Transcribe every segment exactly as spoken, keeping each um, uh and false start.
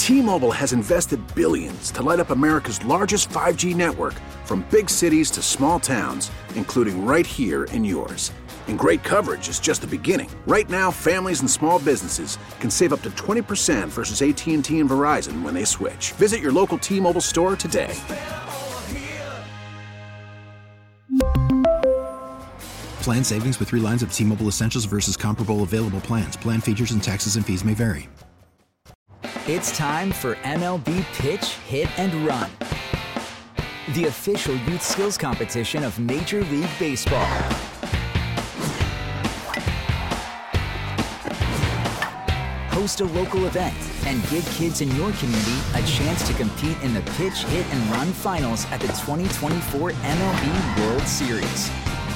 T-Mobile has invested billions to light up America's largest five G network, from big cities to small towns, including right here in yours. And great coverage is just the beginning. Right now, families and small businesses can save up to twenty percent versus A T and T and Verizon when they switch. Visit your local T-Mobile store today. Plan savings with three lines of T-Mobile Essentials versus comparable available plans. Plan features and taxes and fees may vary. It's time for M L B Pitch, Hit, and Run, the official youth skills competition of Major League Baseball. Host a local event and give kids in your community a chance to compete in the Pitch, Hit, and Run finals at the twenty twenty-four M L B World Series.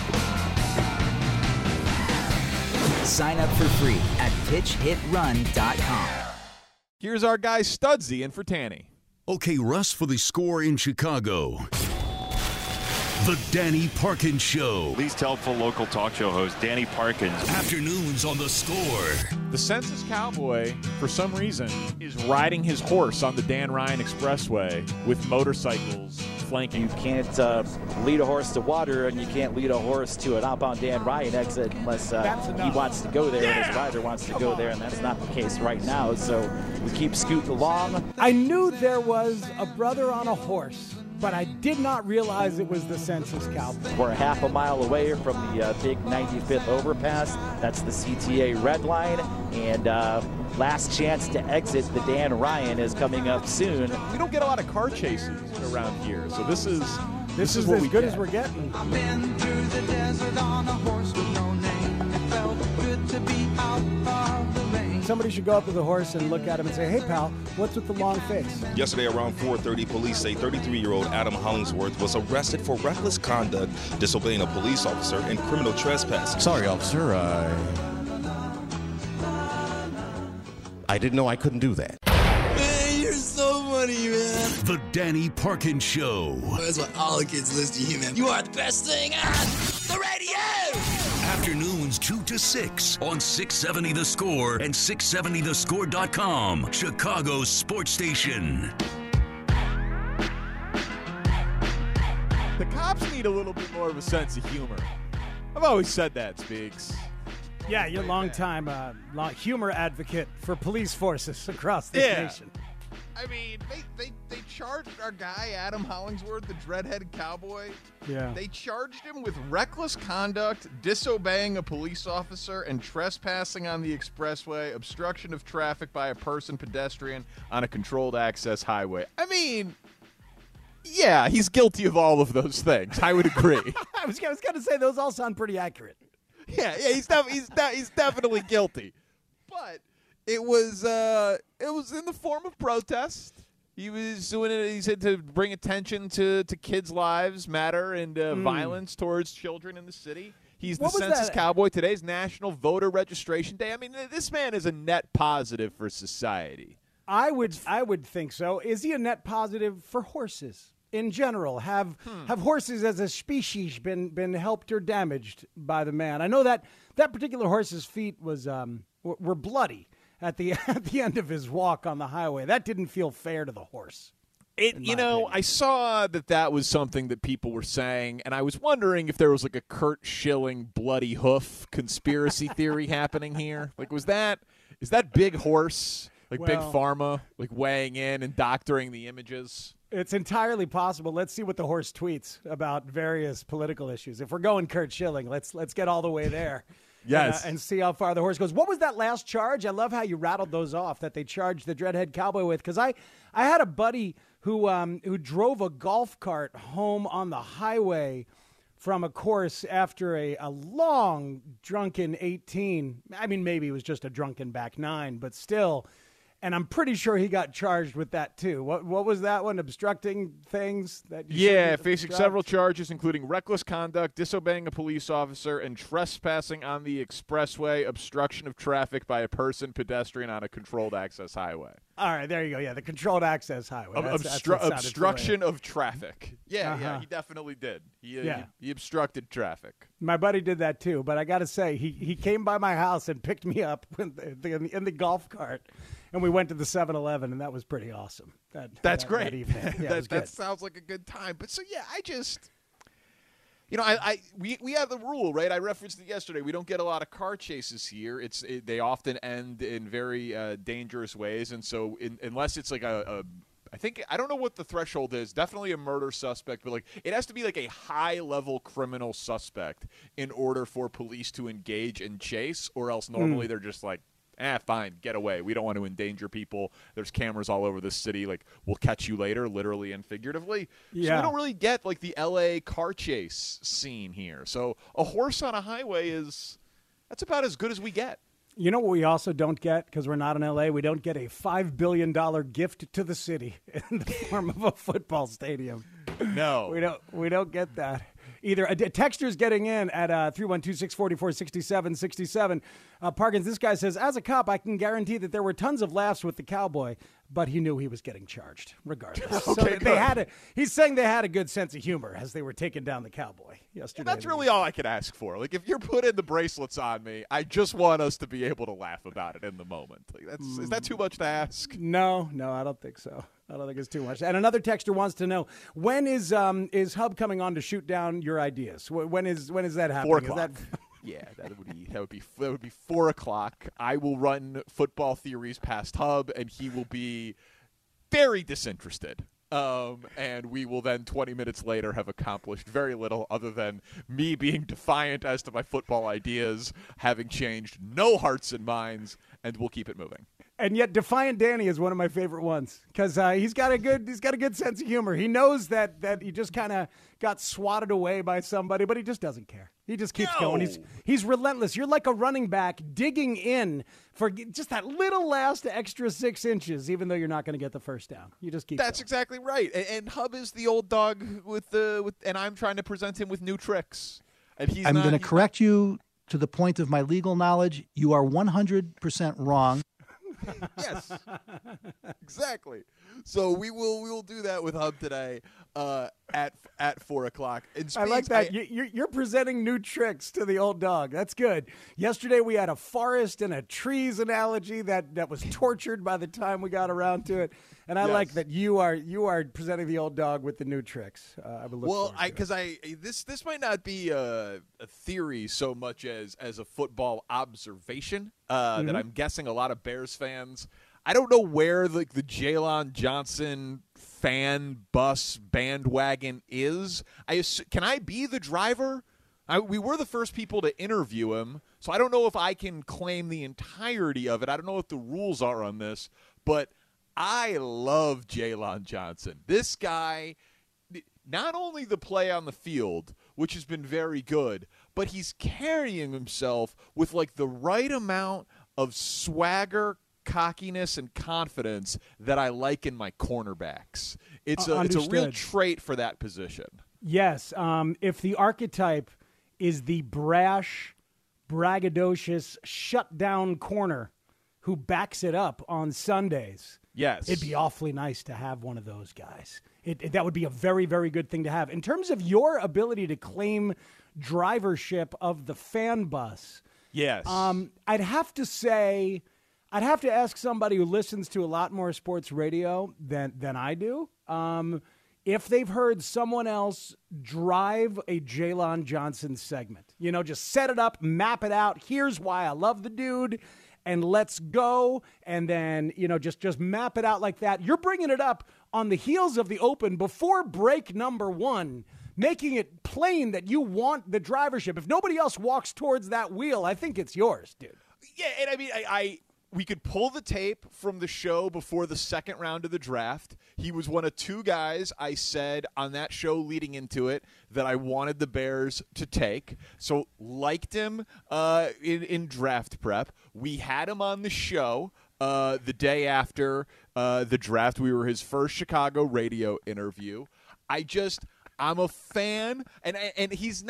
Sign up for free at pitch hit run dot com. Here's our guy Studsy in for Tanny. Okay, Russ, for the score in Chicago. The Danny Parkins Show. Least helpful local talk show host, Danny Parkins. Afternoons on the Score. The Census Cowboy, for some reason, is riding his horse on the Dan Ryan Expressway with motorcycles flanking. You can't uh, lead a horse to water, and you can't lead a horse to an outbound Dan Ryan exit unless uh, he wants to go there yeah. and his rider wants to Come go on. there, and that's not the case right now. So we keep scooting along. I knew there was a brother on a horse, but I did not realize it was the Census Cowboy. We're a half a mile away from the uh, big ninety-fifth overpass. That's the C T A red line, and uh, last chance to exit the Dan Ryan is coming up soon. We don't get a lot of car chases around here, so this is this, this is, is what as we good get. as we're getting. I've been through the desert on a horse with no name. It felt good to be out of the rain. Somebody should go up to the horse and look at him and say, "Hey, pal, what's with the long face?" Yesterday around four thirty, police say thirty-three-year-old Adam Hollingsworth was arrested for reckless conduct, disobeying a police officer, and criminal trespassing. Sorry, officer. I... I didn't know I couldn't do that. Man, you're so funny, man. The Danny Parkins Show. That's why all the kids listen to you, man. You are the best thing on the radio. Afternoons two to six on six seventy The Score and six seventy the score dot com, Chicago's sports station. The cops need a little bit more of a sense of humor. I've always said that, Speaks. Yeah, you're a long-time uh, long humor advocate for police forces across this yeah. nation. I mean, they, they, they charged our guy, Adam Hollingsworth, the dread-headed cowboy. Yeah. They charged him with reckless conduct, disobeying a police officer, and trespassing on the expressway, obstruction of traffic by a person, pedestrian, on a controlled access highway. I mean, yeah, he's guilty of all of those things. I would agree. I was, I was going to say, those all sound pretty accurate. Yeah, yeah, he's def- he's de- he's definitely guilty. But it was uh, it was in the form of protest. He was doing it. He said to bring attention to, to kids' lives matter and uh, mm. violence towards children in the city. He's the Census that? Cowboy. Today's National Voter Registration Day. I mean, this man is a net positive for society. I would I would think so. Is he a net positive for horses? In general, have hmm. have horses as a species been been helped or damaged by the man? I know that that particular horse's feet was um, were, were bloody at the at the end of his walk on the highway. That didn't feel fair to the horse. It you know, opinion. I saw that that was something that people were saying, and I was wondering if there was like a Kurt Schilling bloody hoof conspiracy theory happening here. Like, was that is that big horse like well, big pharma like weighing in and doctoring the images? It's entirely possible. Let's see what the horse tweets about various political issues. If we're going Kurt Schilling, let's let's get all the way there. Yes. Uh, and see how far the horse goes. What was that last charge? I love how you rattled those off that they charged the Dreadhead Cowboy with. Because I, I had a buddy who um, who drove a golf cart home on the highway from a course after a, a long drunken eighteen. I mean, maybe it was just a drunken back nine, but still. And I'm pretty sure he got charged with that, too. What what was that one? Obstructing things? That you yeah, facing obstruct? several charges, including reckless conduct, disobeying a police officer, and trespassing on the expressway, obstruction of traffic by a person, pedestrian on a controlled access highway. All right, there you go. Yeah, the controlled access highway. That's, Obstru- that's obstruction of traffic. Yeah, uh-huh. yeah, he definitely did. He, uh, yeah. he, he obstructed traffic. My buddy did that, too. But I got to say, he, he came by my house and picked me up in the, in the golf cart. and we went to the seven eleven, and that was pretty awesome. That, That's that, great. That, evening. Yeah, that, it was that good. sounds like a good time. But so yeah, I just, you know, I, I we we have the rule, right? I referenced it yesterday. We don't get a lot of car chases here. It's it, they often end in very uh, dangerous ways, and so in, unless it's like a, a I think I don't know what the threshold is. Definitely a murder suspect, but like it has to be like a high-level criminal suspect in order for police to engage and chase, or else normally Mm. they're just like, "Eh, fine, get away. We don't want to endanger people. There's cameras all over the city. Like we'll catch you later, literally and figuratively." So Yeah. we don't really get like the L A car chase scene here. So a horse on a highway is that's about as good as we get. You know what we also don't get, because we're not in L A? We don't get a five billion dollars gift to the city in the form of a football stadium. No. We don't We don't get that. Either a, a texter's getting in at uh, three one two, six four four, six seven six seven. Uh, Parkins, this guy says, as a cop, I can guarantee that there were tons of laughs with the cowboy, but he knew he was getting charged regardless. So Okay, they good. had a, he's saying they had a good sense of humor as they were taking down the cowboy yesterday. That's really all I could ask for. Like, if you're putting the bracelets on me, I just want us to be able to laugh about it in the moment. Like, that's is that too much to ask? No, no, I don't think so. I don't think it's too much. And another texter wants to know, when is um is Hub coming on to shoot down your ideas? Wh- When is when is that happening? Four Is o'clock. that Yeah, that would be that would be that would be four o'clock. I will run football theories past Hub, and he will be very disinterested. Um, and we will then twenty minutes later have accomplished very little other than me being defiant as to my football ideas, having changed no hearts and minds, and we'll keep it moving. And yet, Defiant Danny is one of my favorite ones because uh, he's got a good he's got a good sense of humor. He knows that that he just kind of got swatted away by somebody, but he just doesn't care. He just keeps No. going. He's he's relentless. You're like a running back digging in for just that little last extra six inches, even though you're not going to get the first down. You just keep. That's going. exactly right. And, and Hub is the old dog with the with, and I'm trying to present him with new tricks. And he's I'm not, going to he's correct you to the point of my legal knowledge. You are one hundred percent wrong. Yes, exactly. So we will we will do that with Hub today uh, at at four o'clock. And I like Speeds, that. I- You- You're, you're presenting new tricks to the old dog. That's good. Yesterday we had a forest and a trees analogy that, that was tortured by the time we got around to it, and I Yes. like that you are you are presenting the old dog with the new tricks. Uh, I would look well, forward I to it. because I this this might not be a, a theory so much as as a football observation uh, that Mhm. I'm guessing a lot of Bears fans. I don't know where like the Jaylon Johnson fan bus bandwagon is. I assu- can I be the driver? I, we were the first people to interview him, so I don't know if I can claim the entirety of it. I don't know what the rules are on this, but I love Jaylon Johnson. This guy, not only the play on the field, which has been very good, but he's carrying himself with like the right amount of swagger, cockiness, and confidence that I like in my cornerbacks. It's Uh, a it's a real understood. trait for that position. Yes, um, if the archetype is the brash, braggadocious, shut-down corner who backs it up on Sundays, Yes. it'd be awfully nice to have one of those guys. It, it- that would be a very, very good thing to have. In terms of your ability to claim drivership of the fan bus, Yes. um, I'd have to say, I'd have to ask somebody who listens to a lot more sports radio than than I do, um, if they've heard someone else drive a Jaylon Johnson segment. You know, just set it up, map it out. Here's why I love the dude, and let's go. And then, you know, just just map it out like that. You're bringing it up on the heels of the Open before break number one, making it plain that you want the drivership. If nobody else walks towards that wheel, I think it's yours, dude. Yeah, and I mean, I, I we could pull the tape from the show before the second round of the draft. He was one of two guys I said on that show leading into it that I wanted the Bears to take. So liked him uh, in, in draft prep. We had him on the show uh, the day after uh, the draft. We were his first Chicago radio interview. I just, I'm a fan, and and he's not.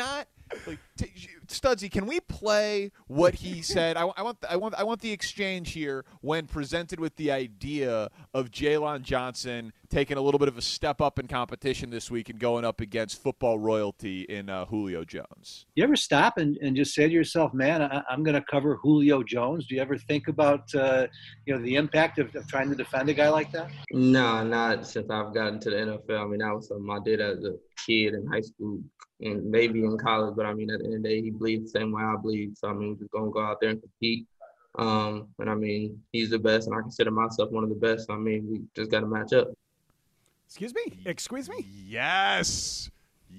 Like, t- Studsy, can we play what he said? I, I want, I want, I want the exchange here when presented with the idea of Jaylon Johnson taking a little bit of a step up in competition this week and going up against football royalty in uh, Julio Jones. You ever stop and, and just say to yourself, man, I, I'm going to cover Julio Jones? Do you ever think about, uh, you know, the impact of, of trying to defend a guy like that? No, not since I've gotten to the N F L. I mean, that was something I did as a kid in high school and maybe in college. But, I mean, at the end of the day, he bleeds the same way I bleed. So, I mean, we're just going to go out there and compete. Um, and, I mean, he's the best, and I consider myself one of the best. So, I mean, we just got to match up. Excuse me? Excuse me? Yes.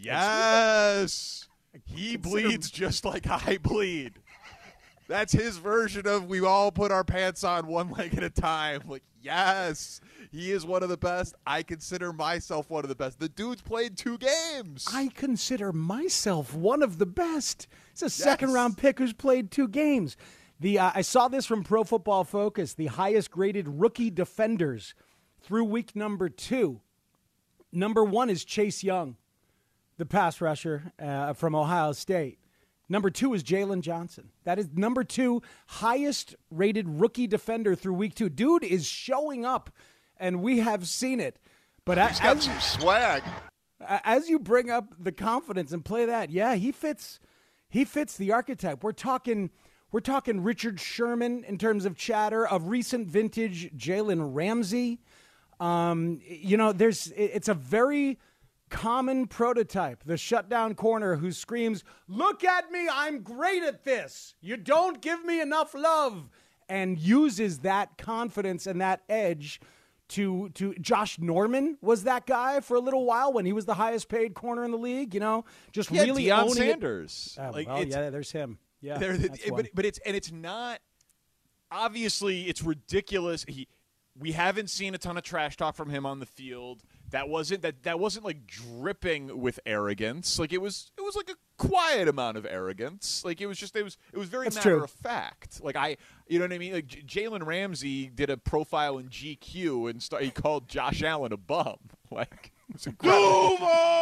Yes. He bleeds just like I bleed. That's his version of we all put our pants on one leg at a time. Like, yes, he is one of the best. I consider myself one of the best. The dude's played two games. I consider myself one of the best. It's a second-round pick who's played two games. The uh, I saw this from Pro Football Focus, the highest-graded rookie defenders through week number two. Number one is Chase Young, the pass rusher uh, from Ohio State. Number two is Jaylon Johnson. That is number two highest-rated rookie defender through week two. Dude is showing up, and we have seen it. But He's as, got some swag. As you bring up the confidence and play that, yeah, he fits. He fits the archetype. We're talking. We're talking Richard Sherman in terms of chatter, of recent vintage Jalen Ramsey. Um, you know, there's it's a very common prototype, the shutdown corner who screams, "Look at me, I'm great at this. You don't give me enough love," and uses that confidence and that edge to to Josh Norman was that guy for a little while when he was the highest paid corner in the league, you know, just yeah, really Deion owning Sanders. it. Uh, like, well, yeah, there's him. Yeah, it, but but it's and it's not obviously it's ridiculous. He we haven't seen a ton of trash talk from him on the field. That wasn't that that wasn't like dripping with arrogance. Like it was it was like a quiet amount of arrogance. Like it was just it was it was very That's matter true. of fact. Like I you know what I mean? Like J- Jalen Ramsey did a profile in G Q and st- he called Josh Allen a bum. Like it was incredible.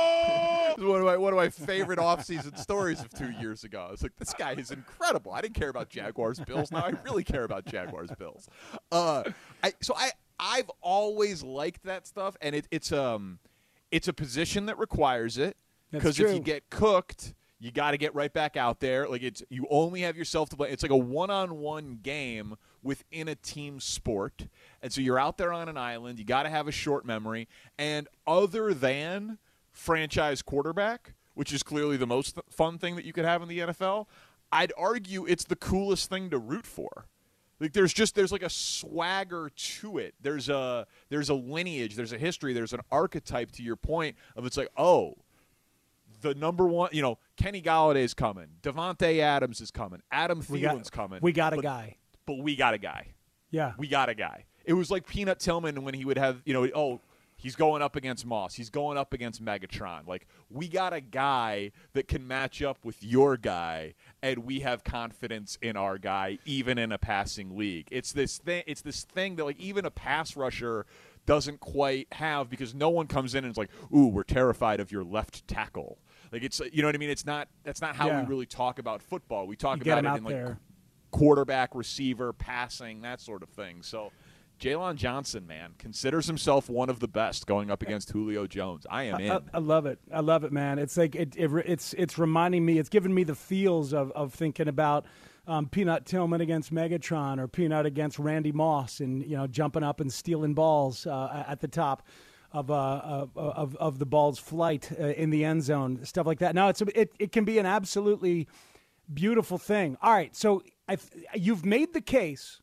It was one of my one of my favorite offseason stories of two years ago. I was like, this guy is incredible. I didn't care about Jaguars Bills. Now I really care about Jaguars Bills. Uh, I so I. I've always liked that stuff, and it, it's um, it's a position that requires it because if you get cooked, you got to get right back out there. Like it's you only have yourself to play. It's like a one-on-one game within a team sport, and so you're out there on an island. You got to have a short memory, and other than franchise quarterback, which is clearly the most th- fun thing that you could have in the N F L, I'd argue it's the coolest thing to root for. Like there's just there's like a swagger to it. There's a there's a lineage, there's a history, there's an archetype to your point of it's like, oh, the number one, you know, Kenny Galladay's coming, Devontae Adams is coming, Adam We Thielen's got- coming. we got a but, guy. But we got a guy. Yeah. We got a guy. It was like Peanut Tillman when he would have, you know, oh, he's going up against Moss. He's going up against Megatron. Like, we got a guy that can match up with your guy, and we have confidence in our guy, even in a passing league. It's this thing. It's this thing that, like, even a pass rusher doesn't quite have because no one comes in and is like, ooh, we're terrified of your left tackle. Like, it's, you know what I mean? It's not. That's not how Yeah. we really talk about football. We talk You get about him it out in like there. quarterback, receiver, passing, that sort of thing. So. Jaylon Johnson, man, considers himself one of the best going up against Julio Jones. I am in. I, I love it. I love it, man. It's like it, it, it's it's reminding me. It's giving me the feels of of thinking about um, Peanut Tillman against Megatron or Peanut against Randy Moss, and you know jumping up and stealing balls uh, at the top of uh of of the ball's flight uh, in the end zone, stuff like that. Now it's a, it it can be an absolutely beautiful thing. All right, so I you've made the case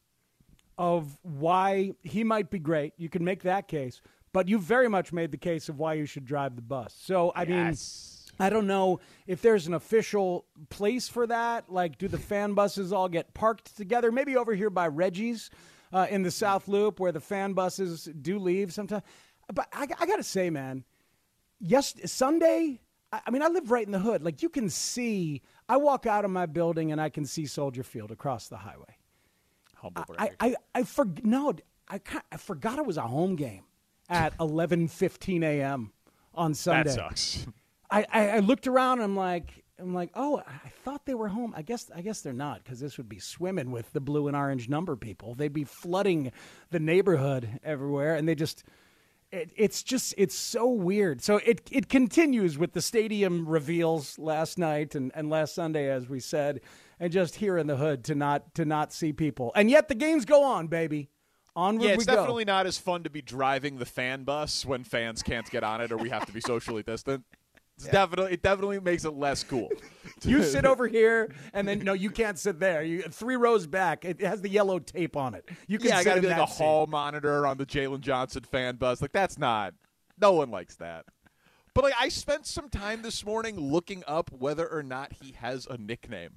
of why he might be great. You can make that case. But you very much made the case of why you should drive the bus. So, I yes. mean, I don't know if there's an official place for that. Like, do the fan buses all get parked together? Maybe over here by Reggie's uh, in the South Loop where the fan buses do leave sometimes. But I, I got to say, man, yes, Sunday, I, I mean, I live right in the hood. Like, you can see, I walk out of my building and I can see Soldier Field across the highway. Humble I, I, I, for, no, I, I forgot it was a home game at eleven fifteen a.m. on Sunday. That sucks. I, I, I looked around and I'm like, I'm like, oh, I thought they were home. I guess I guess they're not, because this would be swimming with the blue and orange number people. They'd be flooding the neighborhood everywhere, and they just it, it's just it's so weird. So it it continues with the stadium reveals last night and, and last Sunday, as we said, and just here in the hood to not to not see people. And yet the games go on, baby. Onward yeah, it's we go. definitely not as fun to be driving the fan bus when fans can't get on it or we have to be socially distant. It's yeah. definitely it definitely makes it less cool. You sit over here, and then no, you can't sit there. You three rows back. It has the yellow tape on it. You can yeah, I got to be like a seat. hall monitor on the Jalen Johnson fan bus. Like that's not. No one likes that. But like I spent some time this morning looking up whether or not he has a nickname.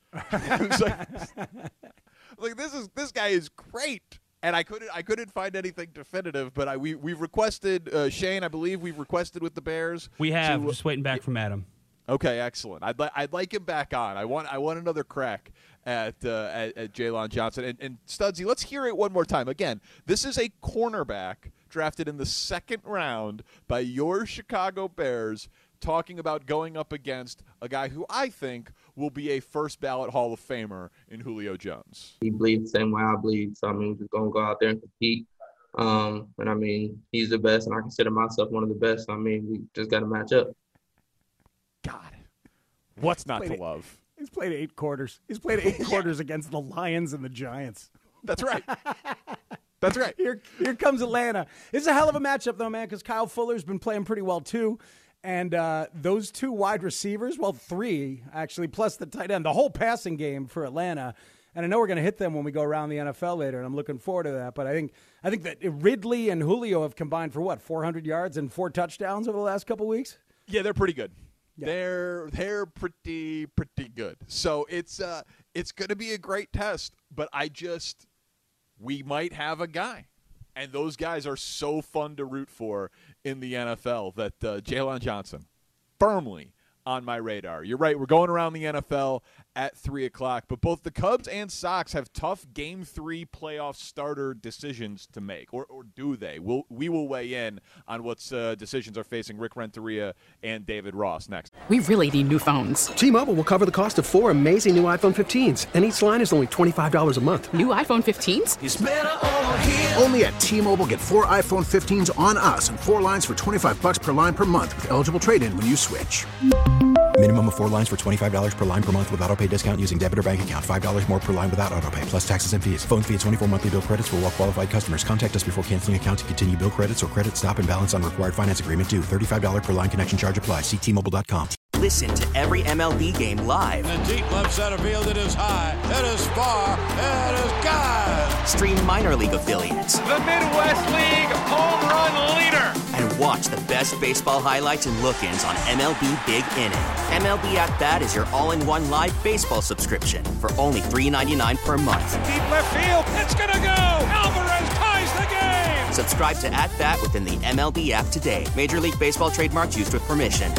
I was like, like this is this guy is great. And I couldn't, I couldn't find anything definitive, but I we we requested uh, Shane. I believe we've requested with the Bears. We have. To, just waiting back from Adam. Okay, excellent. I'd like I'd like him back on. I want I want another crack at uh, at, at Jalen Johnson and, and Studsy. Let's hear it one more time. Again, this is a cornerback drafted in the second round by your Chicago Bears, talking about going up against a guy who I think will be a first ballot Hall of Famer in Julio Jones. He bleeds the same way I bleed, so I mean, we're just gonna go out there and compete. Um, and I mean, he's the best, and I consider myself one of the best. I mean, we just got to match up. God, what's not to eight, love? He's played eight quarters. He's played eight quarters against the Lions and the Giants. That's right. That's right. Here, here comes Atlanta. It's a hell of a matchup, though, man, because Kyle Fuller's been playing pretty well, too. And uh, those two wide receivers, well, three, actually, plus the tight end, the whole passing game for Atlanta. And I know we're going to hit them when we go around the N F L later, and I'm looking forward to that. But I think I think that Ridley and Julio have combined for, what, four hundred yards and four touchdowns over the last couple weeks? Yeah, they're pretty good. Yeah. They're they're pretty, pretty good. So it's uh, it's going to be a great test. But I just – we might have a guy. And those guys are so fun to root for in the N F L that uh, Jalen Johnson, firmly on my radar. You're right. We're going around the N F L at three o'clock. But both the Cubs and Sox have tough Game three playoff starter decisions to make. Or, or do they? We'll, we will weigh in on what uh, decisions are facing Rick Renteria and David Ross next. We really need new phones. T-Mobile will cover the cost of four amazing new iPhone fifteens. And each line is only twenty-five dollars a month. New iPhone fifteens? It's better over here. Only at T-Mobile, get four iPhone fifteens on us and four lines for twenty-five bucks per line per month with eligible trade-in when you switch. Minimum of four lines for twenty-five dollars per line per month with autopay discount using debit or bank account. five dollars more per line without autopay, plus taxes and fees. Phone fee at twenty-four monthly bill credits for well-qualified customers. Contact us before canceling account to continue bill credits or credit stop and balance on required finance agreement due. thirty-five dollars per line connection charge applies. See T Mobile dot com. Listen to every M L B game live. In the deep left center field, it is high, it is far, it is gone. Stream minor league affiliates. The Midwest League home run leader. And watch the best baseball highlights and look-ins on M L B Big Inning. M L B At Bat is your all-in-one live baseball subscription for only three dollars and ninety-nine cents per month. Deep left field, it's gonna go. Alvarez ties the game. Subscribe to At Bat within the M L B app today. Major League Baseball trademarks used with permission.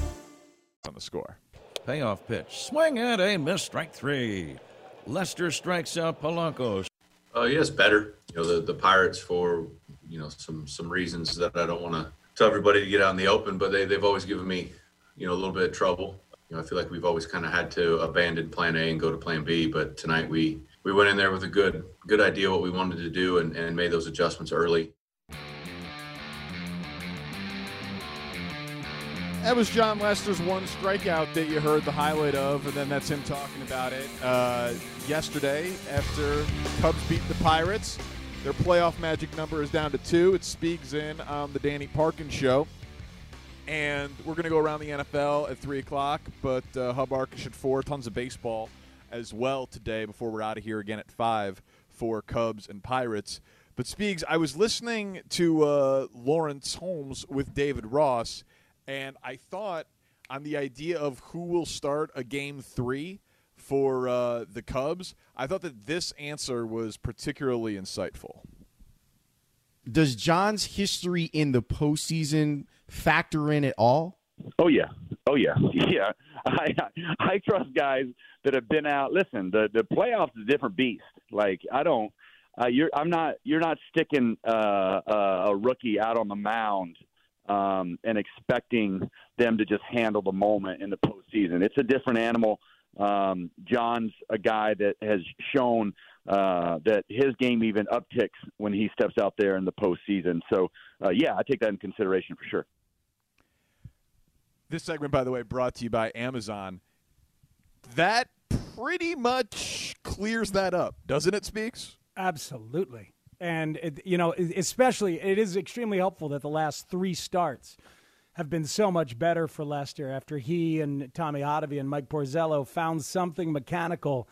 On the score. Payoff pitch. Swing at a miss, strike three. Lester strikes out Polanco. Oh, uh, yes, better. You know, the, the Pirates for, you know, some some reasons that I don't want to tell everybody to get out in the open, but they, they've always given me, you know, a little bit of trouble. You know, I feel like we've always kind of had to abandon plan A and go to plan B, but tonight we, we went in there with a good good idea what we wanted to do and, and made those adjustments early. That was John Lester's one strikeout that you heard the highlight of, and then that's him talking about it uh, yesterday after Cubs beat the Pirates. Their playoff magic number is down to two. It speaks in on the Danny Parkins Show. And we're going to go around the N F L at three o'clock, but uh, Hub Arkish at four. Tons of baseball as well today before we're out of here again at five for Cubs and Pirates. But Speaks, I was listening to uh, Lawrence Holmes with David Ross, and I thought on the idea of who will start a game three for uh, the Cubs, I thought that this answer was particularly insightful. Does John's history in the postseason factor in at all? Oh, yeah. Oh, yeah. Yeah. I I trust guys that have been out. Listen, the, the playoffs is a different beast. Like, I don't uh, – you're I'm not you're not sticking uh, uh, a rookie out on the mound um, and expecting them to just handle the moment in the postseason. It's a different animal. Um, John's a guy that has shown uh, that his game even upticks when he steps out there in the postseason. So, uh, yeah, I take that in consideration for sure. This segment, by the way, brought to you by Amazon. That pretty much clears that up, doesn't it, Speaks? Absolutely. And, it, you know, especially it is extremely helpful that the last three starts have been so much better for Lester after he and Tommy Hotovy and Mike Borzello found something mechanical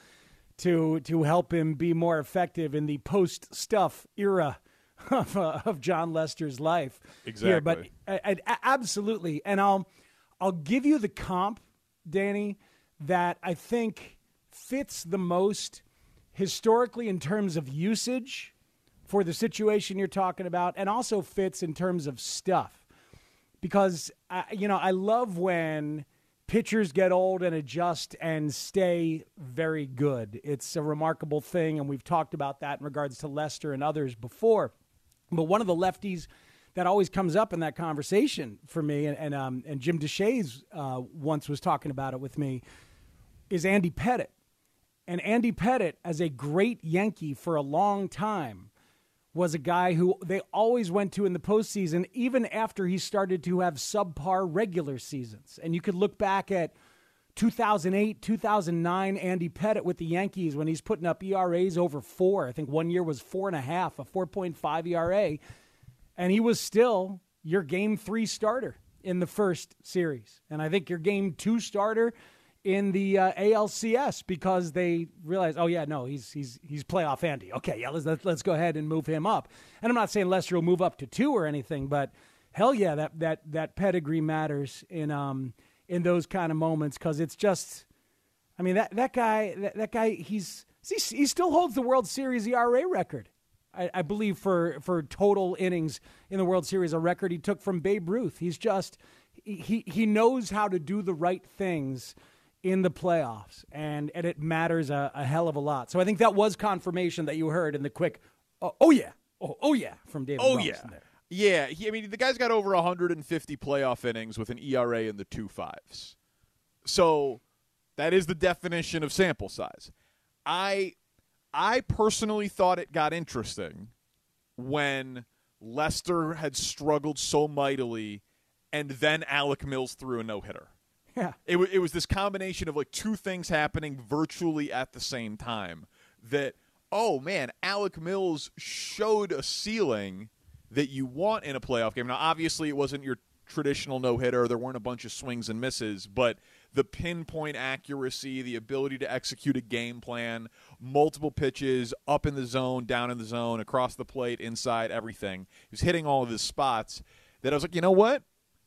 to to help him be more effective in the post-stuff era of, uh, of John Lester's life. Exactly. Here. But I, I, absolutely. And I'll I'll give you the comp, Danny, that I think fits the most historically in terms of usage for the situation you're talking about, and also fits in terms of stuff. Because, uh, you know, I love when pitchers get old and adjust and stay very good. It's a remarkable thing, and we've talked about that in regards to Lester and others before. But one of the lefties that always comes up in that conversation for me, and and, um, and Jim Deshaies uh, once was talking about it with me, is Andy Pettitte. And Andy Pettitte, as a great Yankee for a long time, was a guy who they always went to in the postseason, even after he started to have subpar regular seasons. And you could look back at two thousand eight, two thousand nine, Andy Pettitte with the Yankees when he's putting up E R As over four. I think one year was four and a half, a four point five E R A. And he was still your game three starter in the first series. And I think your game two starter in the uh, A L C S, because they realized, oh yeah, no, he's he's he's playoff Andy. Okay, yeah, let's let's go ahead and move him up. And I'm not saying Lester will move up to two or anything, but hell yeah, that that that pedigree matters in um in those kind of moments, because it's just, I mean that that guy that, that guy he's he, he still holds the World Series E R A record, I, I believe for for total innings in the World Series, a record he took from Babe Ruth. He's just he he knows how to do the right things in the playoffs, and, and it matters a, a hell of a lot. So I think that was confirmation that you heard in the quick, oh, oh yeah, oh, oh yeah, from David Oh, Robinson yeah. there. Yeah, he, I mean, the guy's got over one hundred fifty playoff innings with an E R A in the two fives. So that is the definition of sample size. I I personally thought it got interesting when Lester had struggled so mightily, and then Alec Mills threw a no-hitter. Yeah. It, w- it was this combination of like two things happening virtually at the same time that, oh, man, Alec Mills showed a ceiling that you want in a playoff game. Now, obviously, it wasn't your traditional no-hitter. There weren't a bunch of swings and misses, but the pinpoint accuracy, the ability to execute a game plan, multiple pitches, up in the zone, down in the zone, across the plate, inside, everything. He was hitting all of his spots that I was like, you know what?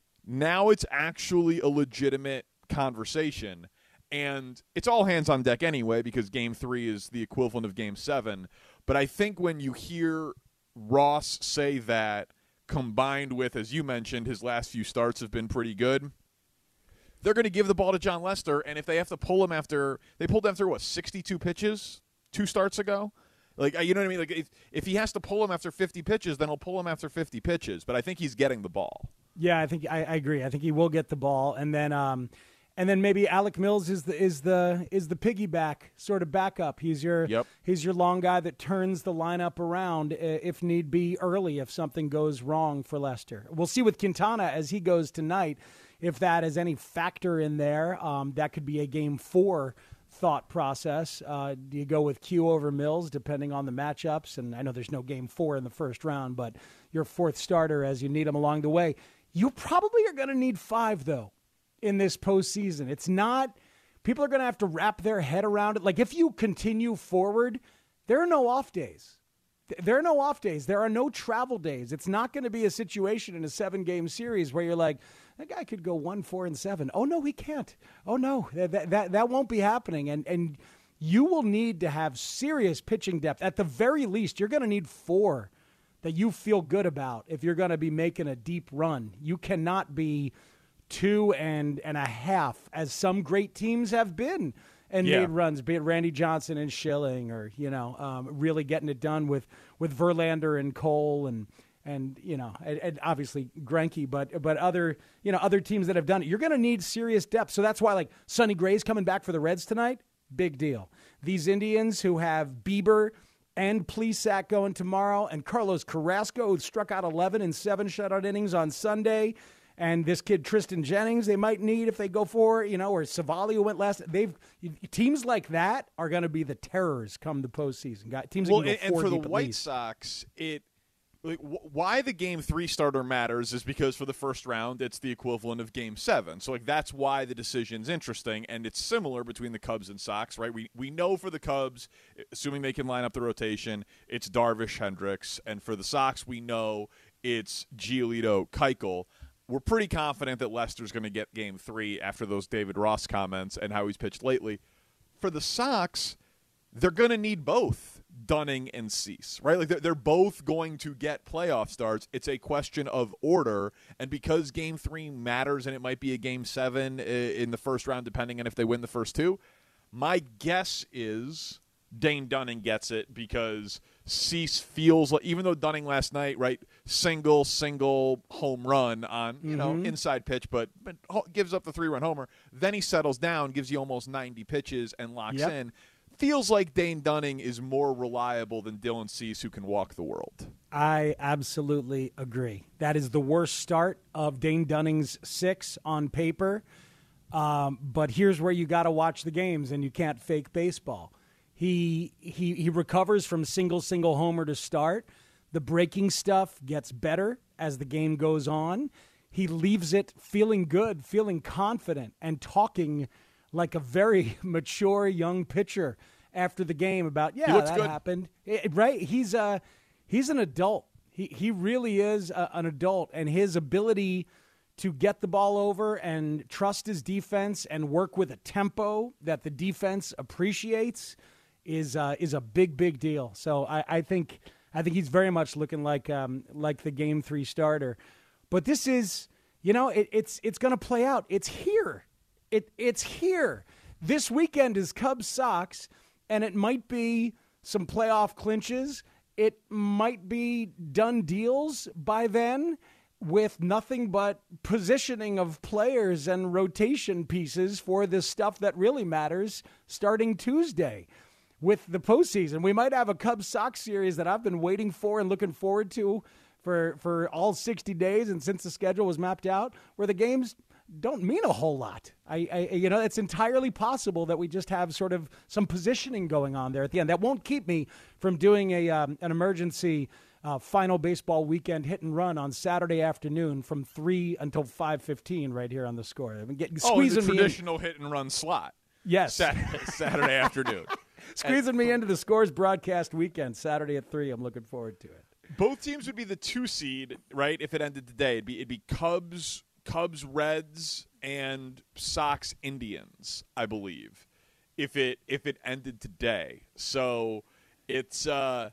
Now it's actually a legitimate conversation, and it's all hands on deck anyway because Game three is the equivalent of Game seven. But I think when you hear Ross say that, combined with, as you mentioned, his last few starts have been pretty good, they're going to give the ball to John Lester, and if they have to pull him after – they pulled him after, what, sixty-two pitches two starts ago? Like, you know what I mean? Like, if, if he has to pull him after fifty pitches, then he'll pull him after fifty pitches. But I think he's getting the ball. Yeah, I think I, I agree. I think he will get the ball, and then, um, and then maybe Alec Mills is the is the is the piggyback sort of backup. He's your yep. he's your long guy that turns the lineup around if need be early if something goes wrong for Lester. We'll see with Quintana as he goes tonight if that is any factor in there. Um, that could be a game four thought process. Uh, do you go with Q over Mills depending on the matchups? And I know there's no game four in the first round, but your fourth starter as you need him along the way. You probably are going to need five, though, in this postseason. It's not – people are going to have to wrap their head around it. Like, if you continue forward, there are no off days. There are no off days. There are no travel days. It's not going to be a situation in a seven-game series where you're like, that guy could go one, four, and seven. Oh, no, he can't. Oh, no, that that, that won't be happening. And, and you will need to have serious pitching depth. At the very least, you're going to need four that you feel good about if you're going to be making a deep run. You cannot be two and, and a half, as some great teams have been and yeah. made runs, be it Randy Johnson and Schilling or, you know, um, really getting it done with, with Verlander and Cole and and you know, and, and obviously Greinke, but but other you know other teams that have done it. You're going to need serious depth. So that's why like Sonny Gray's coming back for the Reds tonight. Big deal. These Indians who have Bieber and Plesac going tomorrow, and Carlos Carrasco, who struck out eleven in seven shutout innings on Sunday, and this kid Tristan Jennings they might need if they go for, you know, or Savali who went last. They've teams like that are going to be the terrors come the postseason. Got teams well, that can go and, four and for deep the at White least. Sox, it like, wh- why the game three starter matters is because for the first round it's the equivalent of game seven. So like that's why the decision's interesting, and it's similar between the Cubs and Sox, right? We we know for the Cubs, assuming they can line up the rotation, it's Darvish, Hendricks, and for the Sox we know it's Giolito, Keuchel. We're pretty confident that Lester's going to get game three after those David Ross comments and how he's pitched lately. For the Sox, they're going to need both Dunning and Cease, right? Like they're, they're both going to get playoff starts. It's a question of order, and because game three matters and it might be a game seven in the first round, depending on if they win the first two, my guess is Dane Dunning gets it because Cease feels like, even though Dunning last night, right, single, single home run on, you know, Mhm. inside pitch, but, but gives up the three-run homer. Then he settles down, gives you almost ninety pitches and locks Yep. in. Feels like Dane Dunning is more reliable than Dylan Cease, who can walk the world. I absolutely agree. That is the worst start of Dane Dunning's six on paper. Um, but here's where you got to watch the games, and you can't fake baseball. He he he recovers from single single homer to start. The breaking stuff gets better as the game goes on. He leaves it feeling good, feeling confident, and talking like a very mature young pitcher after the game about, yeah, looks that good. happened. It- right? He's a he's an adult. He he really is a, an adult, and his ability to get the ball over and trust his defense and work with a tempo that the defense appreciates is uh, is a big big deal. So I, I think I think he's very much looking like um, like the game three starter. But this is, you know, it, it's it's going to play out. It's here. It it's here. This weekend is Cubs Sox, and it might be some playoff clinches. It might be done deals by then, with nothing but positioning of players and rotation pieces for the stuff that really matters starting Tuesday with the postseason. We might have a Cubs-Sox series that I've been waiting for and looking forward to for, for all sixty days and since the schedule was mapped out, where the games don't mean a whole lot. I, I you know, it's entirely possible that we just have sort of some positioning going on there at the end. That won't keep me from doing a um, an emergency Uh, final baseball weekend hit and run on Saturday afternoon from three until five fifteen right here on The Score. I've been getting Oh, squeezing the me traditional hit and run slot. Yes. Saturday, Saturday afternoon. squeezing And me into the Scores broadcast weekend Saturday at three. I'm looking forward to it. both teams would be the two seed, right? If it ended today, it'd be it'd be Cubs, Cubs, Reds, and Sox, Indians, I believe. If it if it ended today, so it's. Uh,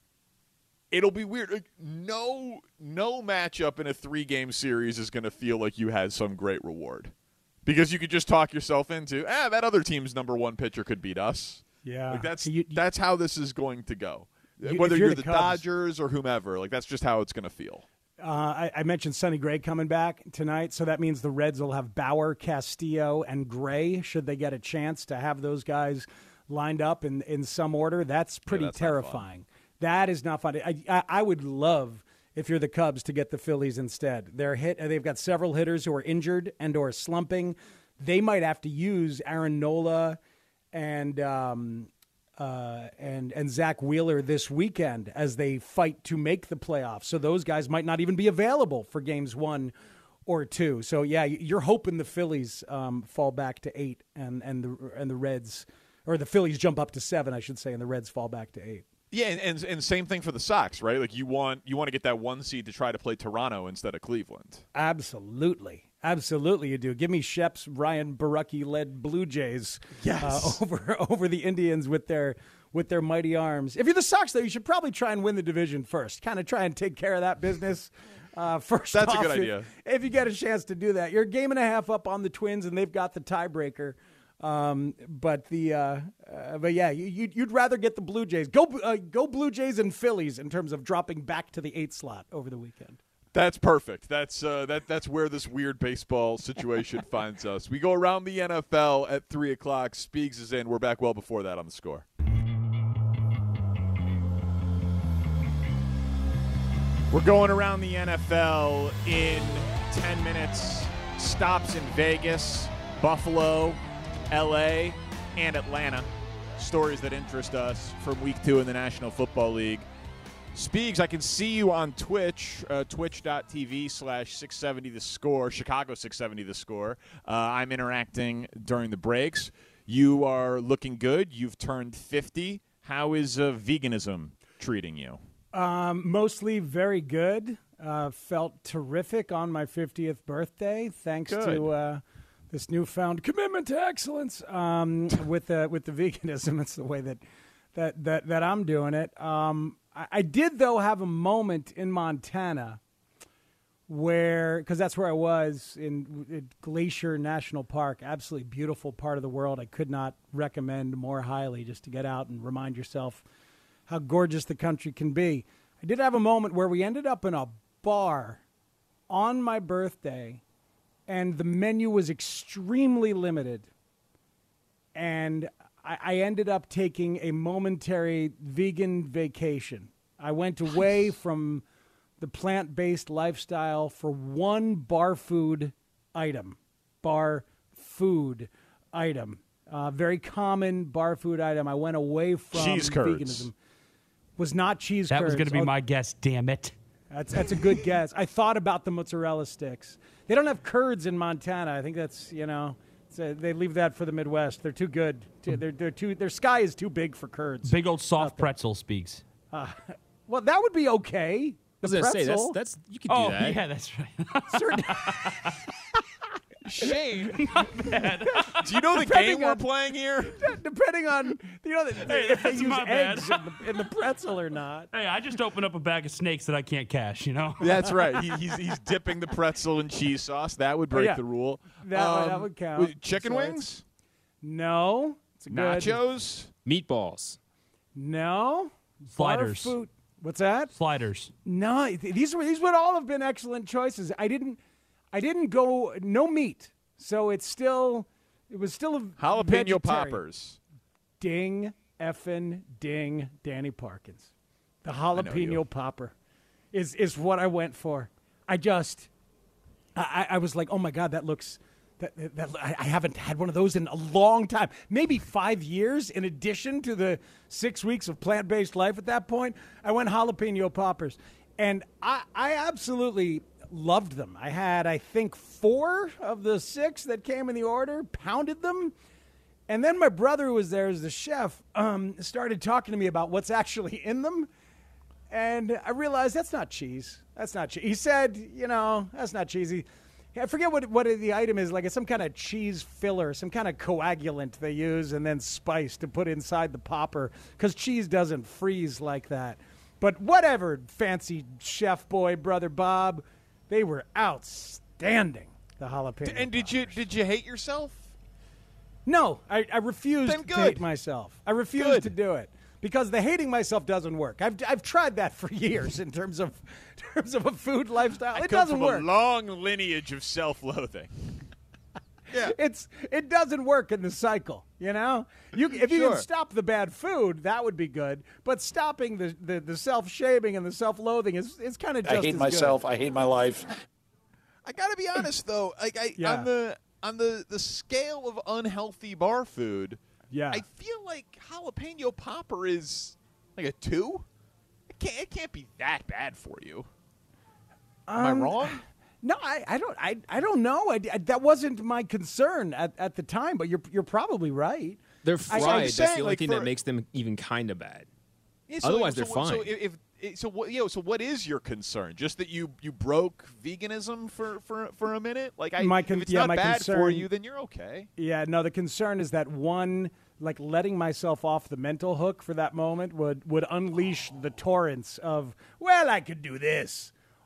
It'll be weird. Like, no, no matchup in a three-game series is going to feel like you had some great reward, because you could just talk yourself into, ah, that other team's number one pitcher could beat us. Yeah, like that's So you- that's how this is going to go. You- Whether if you're, you're the, the Cubs- Dodgers or whomever, like that's just how it's going to feel. Uh, I, I mentioned Sonny Gray coming back tonight, so that means the Reds will have Bauer, Castillo, and Gray, should they get a chance to have those guys lined up in, in some order. That's pretty that's not fun. terrifying. That is not fun. I, I, I would love, if you're the Cubs, to get the Phillies instead. They're hit. They've got several hitters who are injured and or slumping. They might have to use Aaron Nola and um, uh, and and Zach Wheeler this weekend as they fight to make the playoffs. So those guys might not even be available for games one or two. So yeah, you're hoping the Phillies um, fall back to eight and and the and the Reds, or the Phillies jump up to seven, I should say, and the Reds fall back to eight. Yeah, and, and and same thing for the Sox, right? Like you want you want to get that one seed to try to play Toronto instead of Cleveland. Absolutely. Absolutely you do. Give me Shep's Ryan Barucki-led Blue Jays Yes. uh, over over the Indians with their with their mighty arms. If you're the Sox, though, you should probably try and win the division first. Kind of try and take care of that business uh, first. That's a off, good if- idea. If you get a chance to do that. You're a game and a half up on the Twins, and they've got the tiebreaker Um, but the uh, uh, but yeah, you, you'd, you'd rather get the Blue Jays. Go uh, go Blue Jays and Phillies in terms of dropping back to the eighth slot over the weekend. That's perfect. That's uh, that. That's where this weird baseball situation finds us. We go around the N F L at three o'clock. Speaks is in. We're back well before that on The Score. We're going around the N F L in ten minutes. Stops in Vegas, Buffalo, L A, and Atlanta. Stories that interest us from week two in the National Football League. Speaks, I can see you on Twitch, uh, twitch.tv slash 670 The Score, Chicago six seventy The Score. Uh, I'm interacting during the breaks. You are looking good. You've turned fifty. How is uh, veganism treating you? Um, mostly very good. Uh, felt terrific on my fiftieth birthday, thanks Good. to uh, this newfound commitment to excellence um, with the with the veganism. It's the way that that that, that I'm doing it. Um, I, I did though have a moment in Montana where, because that's where I was in, in Glacier National Park, absolutely beautiful part of the world. I could not recommend more highly, just to get out and remind yourself how gorgeous the country can be. I did have a moment where we ended up in a bar on my birthday, and the menu was extremely limited. And I, I ended up taking a momentary vegan vacation. I went away from the plant-based lifestyle for one bar food item. Bar food item. Uh, very common bar food item. I went away from Cheese curds. veganism. Was not cheese That curds. was going to be Oh, my guess, damn it. That's that's a good guess. I thought about the mozzarella sticks. They don't have curds in Montana. I think that's, you know, it's a, they leave that for the Midwest. They're too good. Too, they're, they're too, their sky is too big for curds. Big old soft pretzel Speaks. Uh, well, that would be okay. The I was gonna say, that's- pretzel. that's- you could do Oh, that. yeah, that's right. Certain- Shane, not bad. Do you know the Depending game we're on- playing here? Depending on, you know, the, Hey, if they that's use my bad. eggs in the, in the pretzel or not. Hey, I just opened up a bag of snakes that I can't cash, you know? That's right. He, he's he's dipping the pretzel in cheese sauce. That would break Yeah. the rule. That, would- that Um, would count. wait, Chicken So it's- wings? No. It's a good. Nachos? Meatballs. No. Sliders. Bar food. What's that? Sliders. No, th- these were these would all have been excellent choices. I didn't, I didn't go no meat, so it's still, it was still a Jalapeno vegetarian. poppers. Ding, effing ding, Danny Parkins, the know jalapeno you. popper, is is what I went for. I just, I, I was like, oh my god, that looks. That, that, that, I I haven't had one of those in a long time, maybe five years. In addition to the six weeks of plant-based life at that point, I went jalapeno poppers, and I, I absolutely loved them. I had, I think, four of the six that came in the order, pounded them, and then my brother, who was there as the chef, um, started talking to me about what's actually in them, and I realized that's not cheese. That's not cheese. He said, you know, that's not cheesy. I forget what what the item is, like it's some kind of cheese filler, some kind of coagulant they use and then spice to put inside the popper, because cheese doesn't freeze like that. But whatever, fancy chef boy, brother Bob, they were outstanding, the jalapeno. And did you did you hate yourself? No, I, I refused Then to good. hate myself. I refused Good. to do it. Because the hating myself doesn't work. I've I've tried that for years in terms of in terms of a food lifestyle. I it come doesn't from work. a long lineage of self-loathing. Yeah. It's it doesn't work in the cycle, you know? You if you Sure. can stop the bad food, that would be good. But stopping the, the, the self-shaming and the self-loathing is, is kind of just I hate as myself. good. I hate my life. I gotta be honest though, like I Yeah. on the on the, the scale of unhealthy bar food, Yeah. I feel like jalapeno popper is like a two. It can't it can't be that bad for you. Am Um, I wrong? No, I, I don't I, I don't know. I, I- that wasn't my concern at, at the time, but you're you're probably right. They're I- fried. I'm That's saying, the only like, thing for- that makes them even kind of bad. Yeah, so- Otherwise, so, they're fine. So if, if so, what you know, so what is your concern? Just that you you broke veganism for for, for a minute? Like I, My if con- it's yeah, not my bad for concern- you, then you're okay. Yeah, no, the concern is that one, like letting myself off the mental hook for that moment would, would unleash the torrents of, well, I could do this.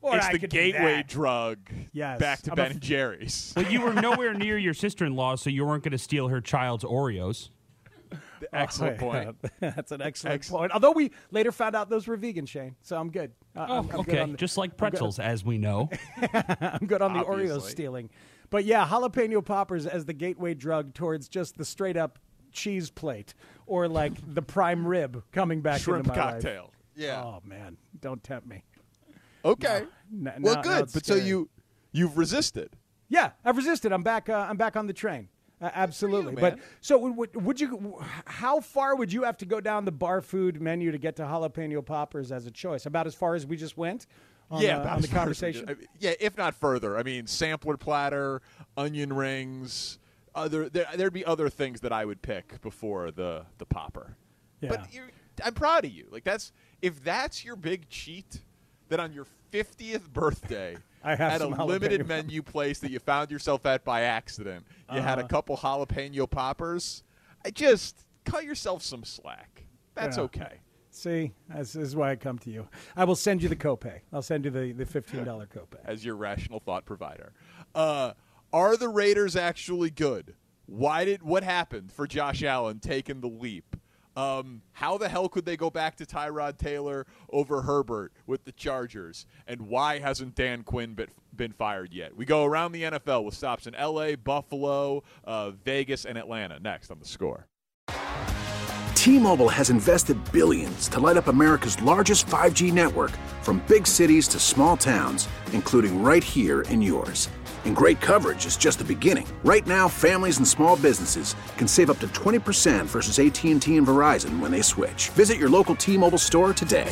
Or it's I the could do gateway that. drug Yes. back to I'm a Ben f- and Jerry's. Well, you were nowhere near your sister-in-law, so you weren't going to steal her child's Oreos. Excellent Oh, point. That's an excellent Excellent. point. Although we later found out those were vegan, Shane, so I'm good. Uh, Oh, I'm, I'm okay. good on the, Just like I'm good- pretzels, as we know. I'm good on the Oreos Obviously. stealing. But yeah, jalapeno poppers as the gateway drug towards just the straight up cheese plate or like the prime rib coming back Shrimp into my cocktail. life. Yeah. Oh man, don't tempt me. Okay. No, n- well, now- now good. it's But so scary. you you've resisted. Yeah, I've resisted. I'm back. Uh, I'm back on the train. Uh, absolutely. you, but man. so would, would, would you? How far would you have to go down the bar food menu to get to jalapeno poppers as a choice? About as far as we just went. On yeah, the, about on the as far as we conversation. did. I mean, yeah, if not further. I mean, sampler platter, onion rings. Other there, there'd be other things that I would pick before the the popper. Yeah. But you're, I'm proud of you. Like that's if that's your big cheat, then on your fiftieth birthday. I have at some a limited jalapeno menu place that you found yourself at by accident, you had a Uh-huh. couple jalapeno poppers. I just cut yourself some slack. That's Yeah. okay. See, this is why I come to you. I will send you the copay. I'll send you the, the fifteen dollars copay. As your rational thought provider. Uh, are the Raiders actually good? Why did what happened for Josh Allen taking the leap? Um, how the hell could they go back to Tyrod Taylor over Herbert with the Chargers? And why hasn't Dan Quinn been, been fired yet? We go around the N F L with stops in L A, Buffalo, uh, Vegas, and Atlanta. Next on The Score. T-Mobile has invested billions to light up America's largest five G network, from big cities to small towns, including right here in yours. And great coverage is just the beginning. Right now, families and small businesses can save up to twenty percent versus A T and T and Verizon when they switch. Visit your local T-Mobile store today.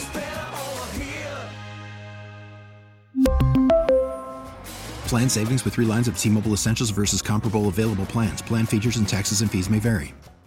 Plan savings with three lines of T-Mobile Essentials versus comparable available plans. Plan features and taxes and fees may vary.